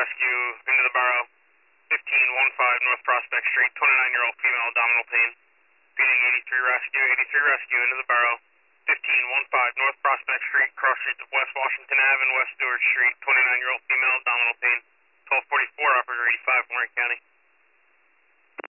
rescue into the borough. 1515 North Prospect Street, 29-year-old female, abdominal pain. Feeding 83 rescue, 83 rescue into the borough. 1515 North Prospect Street, cross streets of West Washington Ave and West Stewart Street, 29-year-old female, abdominal pain. 1244, operator 85, Warren County.